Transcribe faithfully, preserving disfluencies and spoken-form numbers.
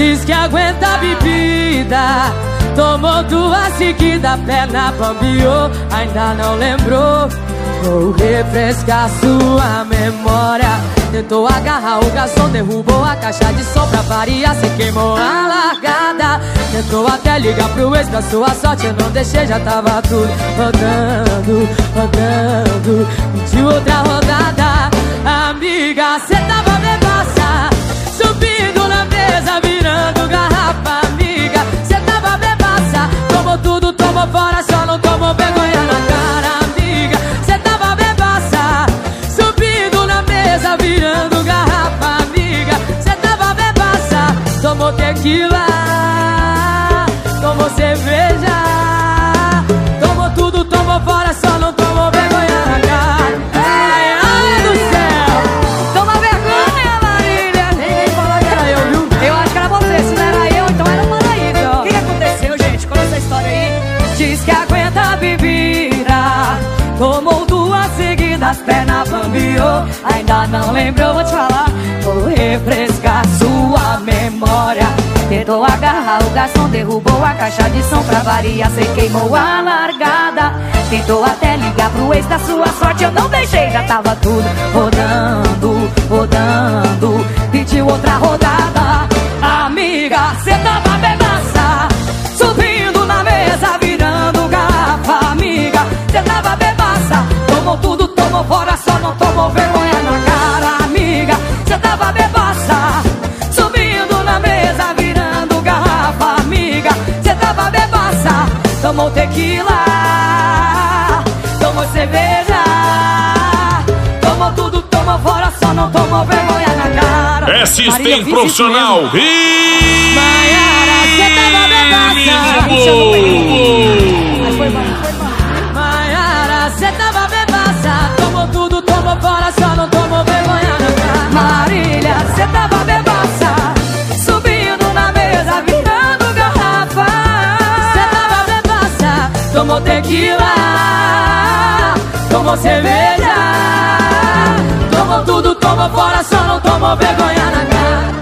Diz que aguenta a bebida, tomou duas seguidas, perna bambiou, ainda não lembrou. Vou refrescar sua memória. Tentou agarrar o garçom, derrubou a caixa de som pra variar, se queimou a largada. Tentou até ligar pro ex, pra sua sorte eu não deixei, já tava tudo rodando, rodando. Pediu outra rodada. Amiga, cê tava bebaça, subindo na mesa, virando garrafa. Amiga, cê tava bebaça, tomou tudo, tomou fora, só não tomou vergonha na cara. Amiga, cê tava bebaça, subindo na mesa, virando garrafa. Amiga, cê tava bebaça, tomou tequila, tomou cerveja, tomou tudo, tomou fora, só não tomou vergonha na cara. Ai, ai do céu, toma vergonha, Marília. ninguém falou que era eu, viu? Eu acho que era você, se não era eu, então era o Maraília. O que, que aconteceu, gente? Conta essa história aí. Diz que aguenta a bebida, tomou duas seguidas, perna bambiou, ainda não lembrou, vou te falar. Vou refrescar sua memória. Tentou agarrar o garçom, derrubou a caixa de som pra variar, cê queimou a largada. Tentou até ligar pro ex, da sua sorte eu não deixei, já tava tudo rodando, rodando. Pediu outra rodada. Amiga, cê tava bebaça, subindo na mesa, virando garrafa. Amiga, cê tava bebaça, tomou tudo, tomou fora, só não tomou vergonha na cara. Amiga, cê tava bebaça, subindo na mesa, virando garrafa. Amiga, cê tava bebaça, tomou tequila, tomou cerveja, tomou tudo, tomou fora, só não tomou vergonha na cara. É System Profissional. Maiara, cê tava bebaça. Mas foi bom, foi bom. Maiara, cê tava bebaça, tomou tudo, tomou fora, só não tomou vergonha na cara. Marília, cê tava bebaça, subindo na mesa, virando garrafa. Cê tava bebaça, tomou tequila, tomou cerveja, tomou tudo, tomou fora, só não tomou vergonha na cara.